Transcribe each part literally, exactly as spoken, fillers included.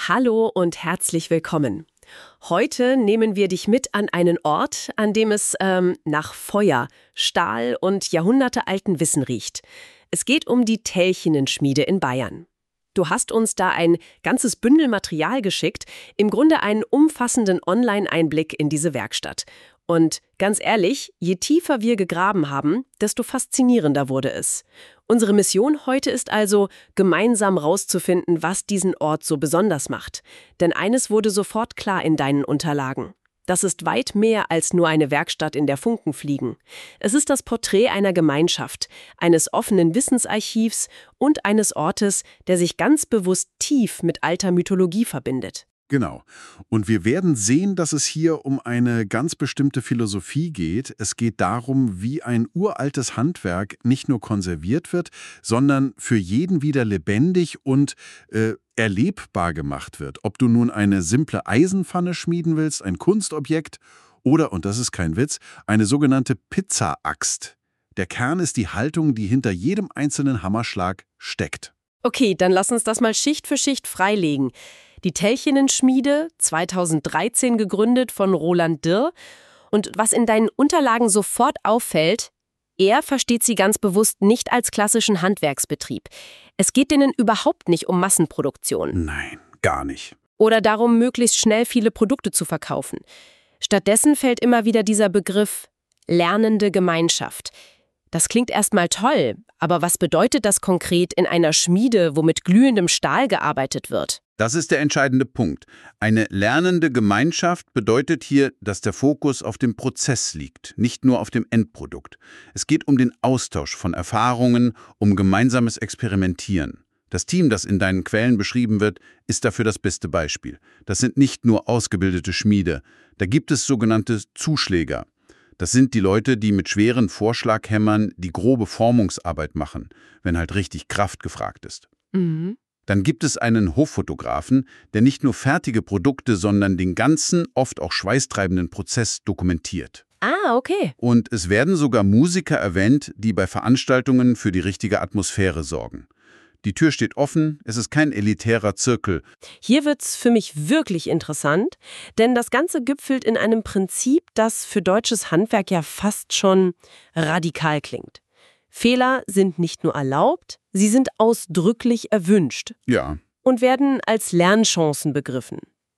Hallo und herzlich willkommen. Heute nehmen wir dich mit an einen Ort, an dem es ähm, nach Feuer, Stahl und jahrhundertealten Wissen riecht. Es geht um die Telchinnen-Schmiede in Bayern. Du hast uns da ein ganzes Bündel Material geschickt, im Grunde einen umfassenden Online-Einblick in diese Werkstatt. Und ganz ehrlich, je tiefer wir gegraben haben, desto faszinierender wurde es. Unsere Mission heute ist also, gemeinsam rauszufinden, was diesen Ort so besonders macht. Denn eines wurde sofort klar in deinen Unterlagen. Das ist weit mehr als nur eine Werkstatt, in der Funken fliegen. Es ist das Porträt einer Gemeinschaft, eines offenen Wissensarchivs und eines Ortes, der sich ganz bewusst tief mit alter Mythologie verbindet. Genau. Und wir werden sehen, dass es hier um eine ganz bestimmte Philosophie geht. Es geht darum, wie ein uraltes Handwerk nicht nur konserviert wird, sondern für jeden wieder lebendig und äh, erlebbar gemacht wird. Ob du nun eine simple Eisenpfanne schmieden willst, ein Kunstobjekt oder, und das ist kein Witz, eine sogenannte Pizza-Axt. Der Kern ist die Haltung, die hinter jedem einzelnen Hammerschlag steckt. Okay, dann lass uns das mal Schicht für Schicht freilegen. Die Telchinnen-Schmiede, zweitausenddreizehn gegründet von Roland Dirr. Und was in deinen Unterlagen sofort auffällt, er versteht sie ganz bewusst nicht als klassischen Handwerksbetrieb. Es geht denen überhaupt nicht um Massenproduktion. Nein, gar nicht. Oder darum, möglichst schnell viele Produkte zu verkaufen. Stattdessen fällt immer wieder dieser Begriff lernende Gemeinschaft. Das klingt erstmal toll, aber was bedeutet das konkret in einer Schmiede, wo mit glühendem Stahl gearbeitet wird? Das ist der entscheidende Punkt. Eine lernende Gemeinschaft bedeutet hier, dass der Fokus auf dem Prozess liegt, nicht nur auf dem Endprodukt. Es geht um den Austausch von Erfahrungen, um gemeinsames Experimentieren. Das Team, das in deinen Quellen beschrieben wird, ist dafür das beste Beispiel. Das sind nicht nur ausgebildete Schmiede. Da gibt es sogenannte Zuschläger. Das sind die Leute, die mit schweren Vorschlaghämmern die grobe Formungsarbeit machen, wenn halt richtig Kraft gefragt ist. Mhm. Dann gibt es einen Hoffotografen, der nicht nur fertige Produkte, sondern den ganzen, oft auch schweißtreibenden Prozess dokumentiert. Ah, okay. Und es werden sogar Musiker erwähnt, die bei Veranstaltungen für die richtige Atmosphäre sorgen. Die Tür steht offen, es ist kein elitärer Zirkel. Hier wird's für mich wirklich interessant, denn das Ganze gipfelt in einem Prinzip, das für deutsches Handwerk ja fast schon radikal klingt. Fehler sind nicht nur erlaubt, sie sind ausdrücklich erwünscht. Ja. Und werden als Lernchancen begriffen.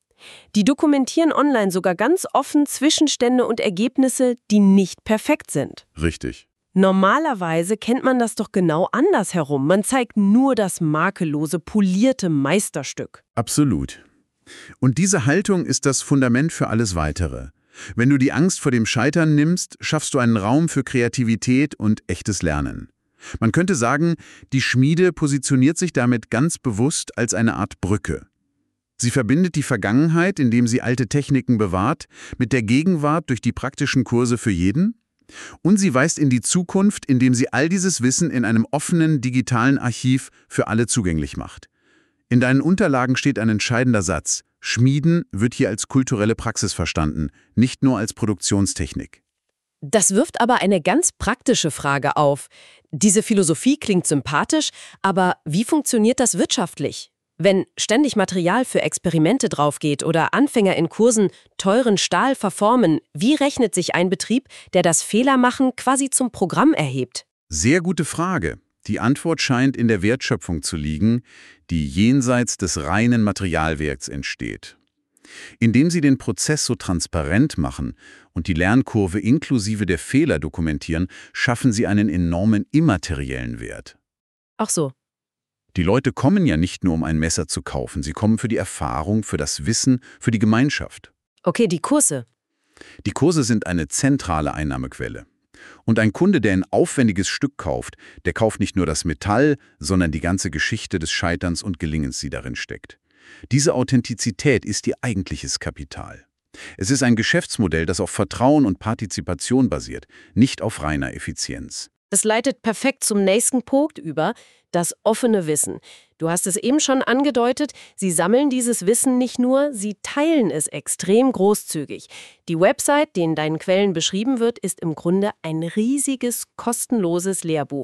Die dokumentieren online sogar ganz offen Zwischenstände und Ergebnisse, die nicht perfekt sind. Richtig. Normalerweise kennt man das doch genau andersherum. Man zeigt nur das makellose, polierte Meisterstück. Absolut. Und diese Haltung ist das Fundament für alles Weitere. Wenn du die Angst vor dem Scheitern nimmst, schaffst du einen Raum für Kreativität und echtes Lernen. Man könnte sagen, die Schmiede positioniert sich damit ganz bewusst als eine Art Brücke. Sie verbindet die Vergangenheit, indem sie alte Techniken bewahrt, mit der Gegenwart durch die praktischen Kurse für jeden. Und sie weist in die Zukunft, indem sie all dieses Wissen in einem offenen, digitalen Archiv für alle zugänglich macht. In deinen Unterlagen steht ein entscheidender Satz. Schmieden wird hier als kulturelle Praxis verstanden, nicht nur als Produktionstechnik. Das wirft aber eine ganz praktische Frage auf. Diese Philosophie klingt sympathisch, aber wie funktioniert das wirtschaftlich? Wenn ständig Material für Experimente draufgeht oder Anfänger in Kursen teuren Stahl verformen, wie rechnet sich ein Betrieb, der das Fehlermachen quasi zum Programm erhebt? Sehr gute Frage. Die Antwort scheint in der Wertschöpfung zu liegen, die jenseits des reinen Materialwerks entsteht. Indem sie den Prozess so transparent machen und die Lernkurve inklusive der Fehler dokumentieren, schaffen sie einen enormen immateriellen Wert. Ach so. Die Leute kommen ja nicht nur, um ein Messer zu kaufen, sie kommen für die Erfahrung, für das Wissen, für die Gemeinschaft. Okay, die Kurse. Die Kurse sind eine zentrale Einnahmequelle. Und ein Kunde, der ein aufwendiges Stück kauft, der kauft nicht nur das Metall, sondern die ganze Geschichte des Scheiterns und Gelingens, die darin steckt. Diese Authentizität ist ihr eigentliches Kapital. Es ist ein Geschäftsmodell, das auf Vertrauen und Partizipation basiert, nicht auf reiner Effizienz. Das leitet perfekt zum nächsten Punkt über, das offene Wissen. Du hast es eben schon angedeutet, sie sammeln dieses Wissen nicht nur, sie teilen es extrem großzügig. Die Website, die in deinen Quellen beschrieben wird, ist im Grunde ein riesiges, kostenloses Lehrbuch.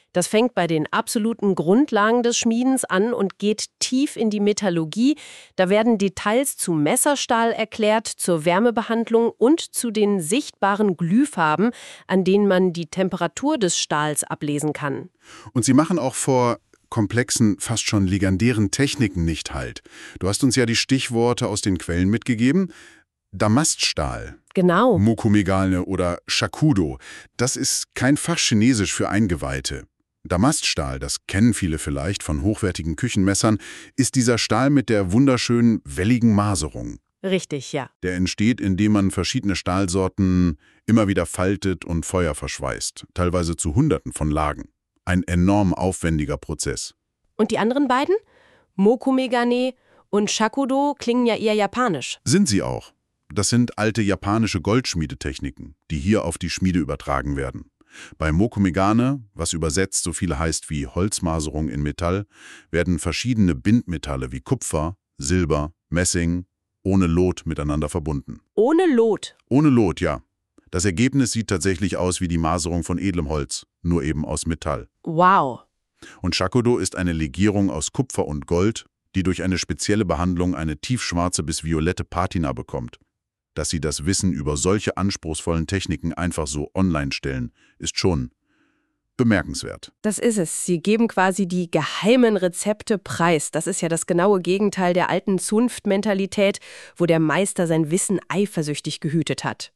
Das fängt bei den absoluten Grundlagen des Schmiedens an und geht tief in die Metallurgie. Da werden Details zu Messerstahl erklärt, zur Wärmebehandlung und zu den sichtbaren Glühfarben, an denen man die Temperatur des Stahls ablesen kann. Und sie machen auch vor komplexen, fast schon legendären Techniken nicht Halt. Du hast uns ja die Stichworte aus den Quellen mitgegeben. Damaststahl, Genau. Mokomegane oder Shakudo, das ist kein Fachchinesisch für Eingeweihte. Damaststahl, das kennen viele vielleicht von hochwertigen Küchenmessern, ist dieser Stahl mit der wunderschönen, welligen Maserung. Richtig, ja. Der entsteht, indem man verschiedene Stahlsorten immer wieder faltet und Feuer verschweißt, teilweise zu Hunderten von Lagen. Ein enorm aufwendiger Prozess. Und die anderen beiden? Mokomegane und Shakudo klingen ja eher japanisch. Sind sie auch. Das sind alte japanische Goldschmiedetechniken, die hier auf die Schmiede übertragen werden. Bei Mokomegane, was übersetzt so viel heißt wie Holzmaserung in Metall, werden verschiedene Bindmetalle wie Kupfer, Silber, Messing ohne Lot miteinander verbunden. Ohne Lot? Ohne Lot, ja. Das Ergebnis sieht tatsächlich aus wie die Maserung von edlem Holz, nur eben aus Metall. Wow. Und Shakudo ist eine Legierung aus Kupfer und Gold, die durch eine spezielle Behandlung eine tiefschwarze bis violette Patina bekommt. Dass sie das Wissen über solche anspruchsvollen Techniken einfach so online stellen, ist schon bemerkenswert. Das ist es. Sie geben quasi die geheimen Rezepte preis. Das ist ja das genaue Gegenteil der alten Zunftmentalität, wo der Meister sein Wissen eifersüchtig gehütet hat.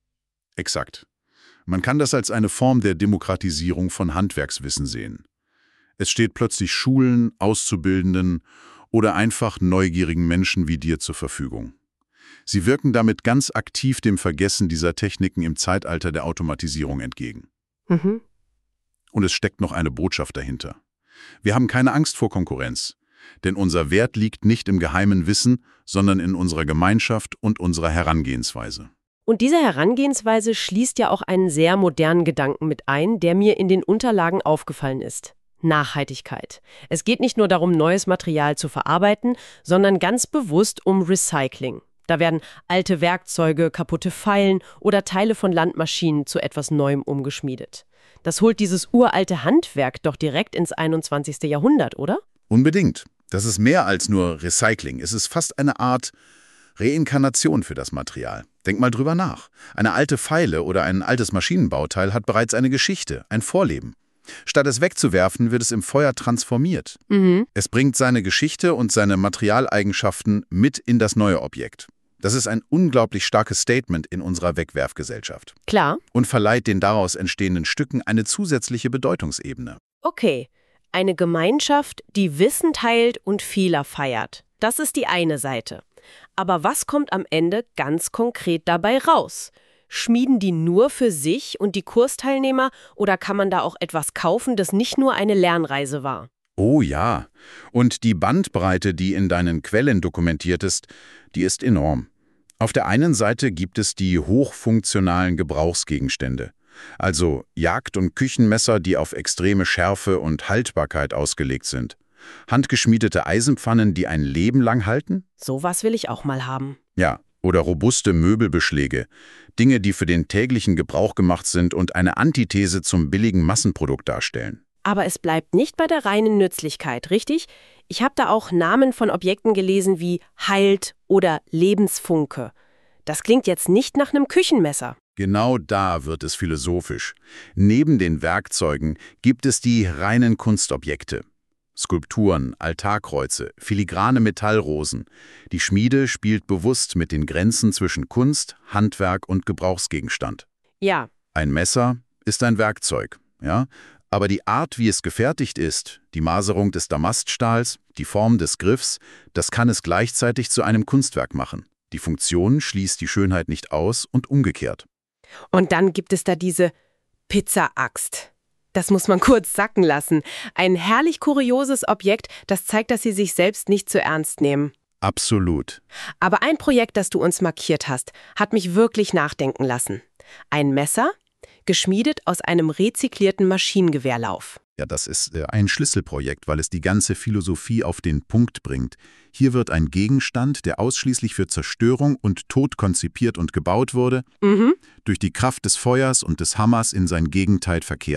Exakt. Man kann das als eine Form der Demokratisierung von Handwerkswissen sehen. Es steht plötzlich Schulen, Auszubildenden oder einfach neugierigen Menschen wie dir zur Verfügung. Sie wirken damit ganz aktiv dem Vergessen dieser Techniken im Zeitalter der Automatisierung entgegen. Mhm. Und es steckt noch eine Botschaft dahinter. Wir haben keine Angst vor Konkurrenz, denn unser Wert liegt nicht im geheimen Wissen, sondern in unserer Gemeinschaft und unserer Herangehensweise. Und diese Herangehensweise schließt ja auch einen sehr modernen Gedanken mit ein, der mir in den Unterlagen aufgefallen ist. Nachhaltigkeit. Es geht nicht nur darum, neues Material zu verarbeiten, sondern ganz bewusst um Recycling. Da werden alte Werkzeuge, kaputte Feilen oder Teile von Landmaschinen zu etwas Neuem umgeschmiedet. Das holt dieses uralte Handwerk doch direkt ins einundzwanzigste Jahrhundert, oder? Unbedingt. Das ist mehr als nur Recycling. Es ist fast eine Art Reinkarnation für das Material. Denk mal drüber nach. Eine alte Feile oder ein altes Maschinenbauteil hat bereits eine Geschichte, ein Vorleben. Statt es wegzuwerfen, wird es im Feuer transformiert. Mhm. Es bringt seine Geschichte und seine Materialeigenschaften mit in das neue Objekt. Das ist ein unglaublich starkes Statement in unserer Wegwerfgesellschaft. Klar. Und verleiht den daraus entstehenden Stücken eine zusätzliche Bedeutungsebene. Okay. Eine Gemeinschaft, die Wissen teilt und Fehler feiert. Das ist die eine Seite. Aber was kommt am Ende ganz konkret dabei raus? Schmieden die nur für sich und die Kursteilnehmer oder kann man da auch etwas kaufen, das nicht nur eine Lernreise war? Oh ja. Und die Bandbreite, die in deinen Quellen dokumentiert ist, die ist enorm. Auf der einen Seite gibt es die hochfunktionalen Gebrauchsgegenstände, also Jagd- und Küchenmesser, die auf extreme Schärfe und Haltbarkeit ausgelegt sind. Handgeschmiedete Eisenpfannen, die ein Leben lang halten? Sowas will ich auch mal haben. Ja, oder robuste Möbelbeschläge. Dinge, die für den täglichen Gebrauch gemacht sind und eine Antithese zum billigen Massenprodukt darstellen. Aber es bleibt nicht bei der reinen Nützlichkeit, richtig? Ich habe da auch Namen von Objekten gelesen wie Halt oder Lebensfunke. Das klingt jetzt nicht nach einem Küchenmesser. Genau da wird es philosophisch. Neben den Werkzeugen gibt es die reinen Kunstobjekte. Skulpturen, Altarkreuze, filigrane Metallrosen. Die Schmiede spielt bewusst mit den Grenzen zwischen Kunst, Handwerk und Gebrauchsgegenstand. Ja. Ein Messer ist ein Werkzeug, ja? Aber die Art, wie es gefertigt ist, die Maserung des Damaststahls, die Form des Griffs, das kann es gleichzeitig zu einem Kunstwerk machen. Die Funktion schließt die Schönheit nicht aus und umgekehrt. Und dann gibt es da diese Pizza-Axt. Das muss man kurz sacken lassen. Ein herrlich kurioses Objekt, das zeigt, dass sie sich selbst nicht zu ernst nehmen. Absolut. Aber ein Projekt, das du uns markiert hast, hat mich wirklich nachdenken lassen. Ein Messer, geschmiedet aus einem rezyklierten Maschinengewehrlauf. Ja, das ist äh, ein Schlüsselprojekt, weil es die ganze Philosophie auf den Punkt bringt. Hier wird ein Gegenstand, der ausschließlich für Zerstörung und Tod konzipiert und gebaut wurde, Mhm. durch die Kraft des Feuers und des Hammers in sein Gegenteil verkehrt.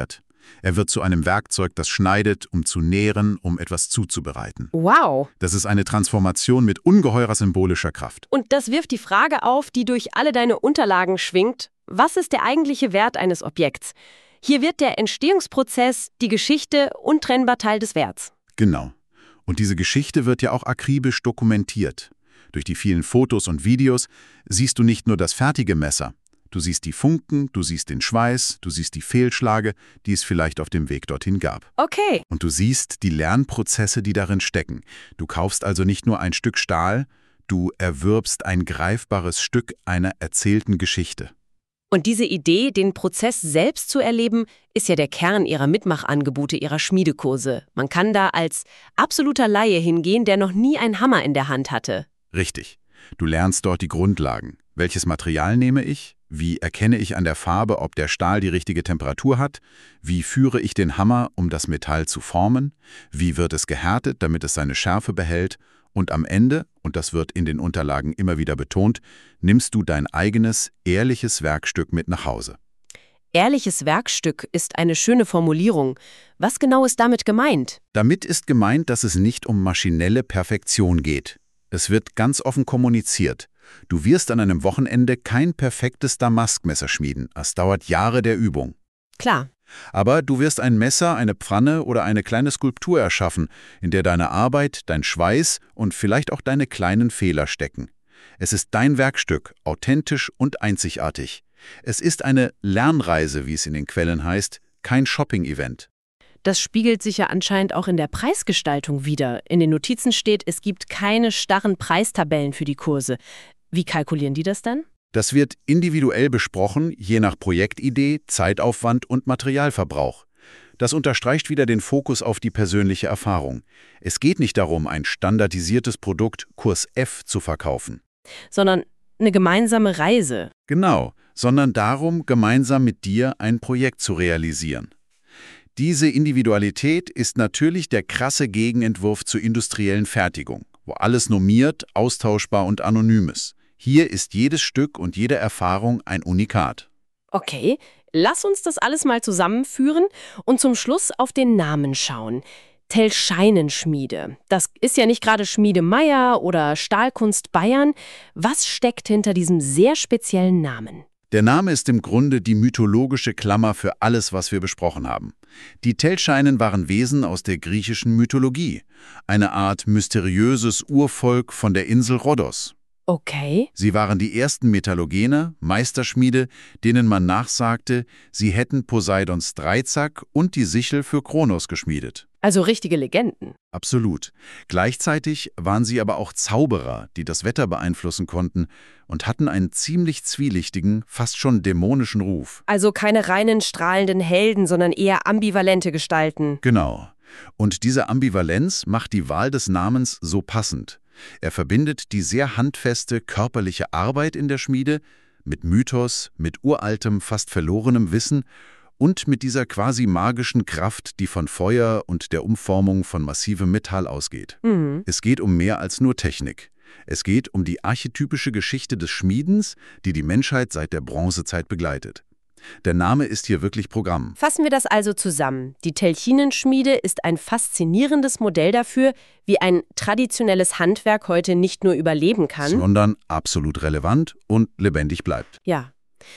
Er wird zu einem Werkzeug, das schneidet, um zu nähren, um etwas zuzubereiten. Wow. Das ist eine Transformation mit ungeheurer symbolischer Kraft. Und das wirft die Frage auf, die durch alle deine Unterlagen schwingt. Was ist der eigentliche Wert eines Objekts? Hier wird der Entstehungsprozess, die Geschichte untrennbar Teil des Werts. Genau. Und diese Geschichte wird ja auch akribisch dokumentiert. Durch die vielen Fotos und Videos siehst du nicht nur das fertige Messer. Du siehst die Funken, du siehst den Schweiß, du siehst die Fehlschläge, die es vielleicht auf dem Weg dorthin gab. Okay. Und du siehst die Lernprozesse, die darin stecken. Du kaufst also nicht nur ein Stück Stahl, du erwirbst ein greifbares Stück einer erzählten Geschichte. Und diese Idee, den Prozess selbst zu erleben, ist ja der Kern ihrer Mitmachangebote, ihrer Schmiedekurse. Man kann da als absoluter Laie hingehen, der noch nie einen Hammer in der Hand hatte. Richtig. Du lernst dort die Grundlagen. Welches Material nehme ich? Wie erkenne ich an der Farbe, ob der Stahl die richtige Temperatur hat? Wie führe ich den Hammer, um das Metall zu formen? Wie wird es gehärtet, damit es seine Schärfe behält? Und am Ende, und das wird in den Unterlagen immer wieder betont, nimmst du dein eigenes, ehrliches Werkstück mit nach Hause. Ehrliches Werkstück ist eine schöne Formulierung. Was genau ist damit gemeint? Damit ist gemeint, dass es nicht um maschinelle Perfektion geht. Es wird ganz offen kommuniziert. Du wirst an einem Wochenende kein perfektes Damaskmesser schmieden. Es dauert Jahre der Übung. Klar. Aber du wirst ein Messer, eine Pfanne oder eine kleine Skulptur erschaffen, in der deine Arbeit, dein Schweiß und vielleicht auch deine kleinen Fehler stecken. Es ist dein Werkstück, authentisch und einzigartig. Es ist eine Lernreise, wie es in den Quellen heißt, kein Shopping-Event. Das spiegelt sich ja anscheinend auch in der Preisgestaltung wider. In den Notizen steht, es gibt keine starren Preistabellen für die Kurse. Wie kalkulieren die das dann? Das wird individuell besprochen, je nach Projektidee, Zeitaufwand und Materialverbrauch. Das unterstreicht wieder den Fokus auf die persönliche Erfahrung. Es geht nicht darum, ein standardisiertes Produkt Kurs F zu verkaufen. Sondern eine gemeinsame Reise. Genau, sondern darum, gemeinsam mit dir ein Projekt zu realisieren. Diese Individualität ist natürlich der krasse Gegenentwurf zur industriellen Fertigung, wo alles normiert, austauschbar und anonym ist. Hier ist jedes Stück und jede Erfahrung ein Unikat. Okay, lass uns das alles mal zusammenführen und zum Schluss auf den Namen schauen. Telscheinenschmiede. Das ist ja nicht gerade Schmiede Meier oder Stahlkunst Bayern. Was steckt hinter diesem sehr speziellen Namen? Der Name ist im Grunde die mythologische Klammer für alles, was wir besprochen haben. Die Telscheinen waren Wesen aus der griechischen Mythologie, eine Art mysteriöses Urvolk von der Insel Rhodos. Okay. Sie waren die ersten Metallogene, Meisterschmiede, denen man nachsagte, sie hätten Poseidons Dreizack und die Sichel für Kronos geschmiedet. Also richtige Legenden. Absolut. Gleichzeitig waren sie aber auch Zauberer, die das Wetter beeinflussen konnten und hatten einen ziemlich zwielichtigen, fast schon dämonischen Ruf. Also keine reinen strahlenden Helden, sondern eher ambivalente Gestalten. Genau. Und diese Ambivalenz macht die Wahl des Namens so passend. Er verbindet die sehr handfeste körperliche Arbeit in der Schmiede mit Mythos, mit uraltem, fast verlorenem Wissen und mit dieser quasi magischen Kraft, die von Feuer und der Umformung von massivem Metall ausgeht. Mhm. Es geht um mehr als nur Technik. Es geht um die archetypische Geschichte des Schmiedens, die die Menschheit seit der Bronzezeit begleitet. Der Name ist hier wirklich Programm. Fassen wir das also zusammen. Die Telchinenschmiede ist ein faszinierendes Modell dafür, wie ein traditionelles Handwerk heute nicht nur überleben kann, Sondern absolut relevant und lebendig bleibt. Ja.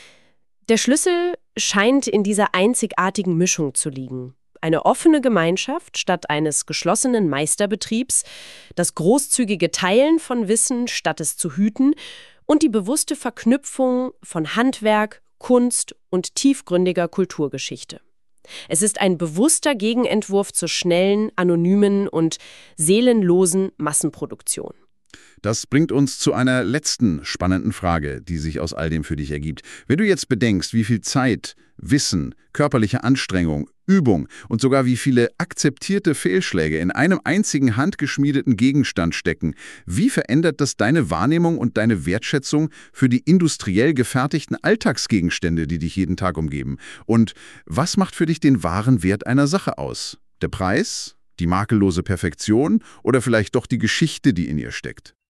Der Schlüssel scheint in dieser einzigartigen Mischung zu liegen. Eine offene Gemeinschaft statt eines geschlossenen Meisterbetriebs, das großzügige Teilen von Wissen statt es zu hüten und die bewusste Verknüpfung von Handwerk, Kunst und tiefgründiger Kulturgeschichte. Es ist ein bewusster Gegenentwurf zur schnellen, anonymen und seelenlosen Massenproduktion. Das bringt uns zu einer letzten spannenden Frage, die sich aus all dem für dich ergibt. Wenn du jetzt bedenkst, wie viel Zeit, Wissen, körperliche Anstrengung, Übung und sogar wie viele akzeptierte Fehlschläge in einem einzigen handgeschmiedeten Gegenstand stecken, wie verändert das deine Wahrnehmung und deine Wertschätzung für die industriell gefertigten Alltagsgegenstände, die dich jeden Tag umgeben? Und was macht für dich den wahren Wert einer Sache aus? Der Preis? Die makellose Perfektion? Oder vielleicht doch die Geschichte, die in ihr steckt?